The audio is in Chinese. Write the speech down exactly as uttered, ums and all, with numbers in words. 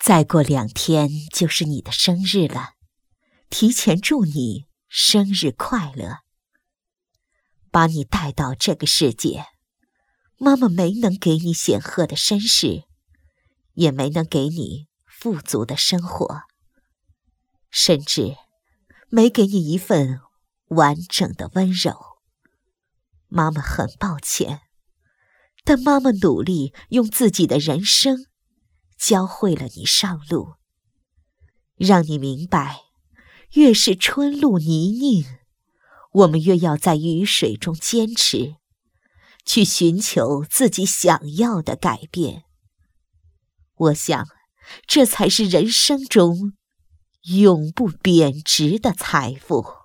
再过两天就是你的生日了，提前祝你生日快乐。把你带到这个世界，妈妈没能给你显赫的身世，也没能给你富足的生活，甚至没给你一份完整的温柔。妈妈很抱歉，但妈妈努力用自己的人生教会了你上路，让你明白，越是春路泥泞，我们越要在雨水中坚持，去寻求自己想要的改变。我想，这才是人生中永不贬值的财富。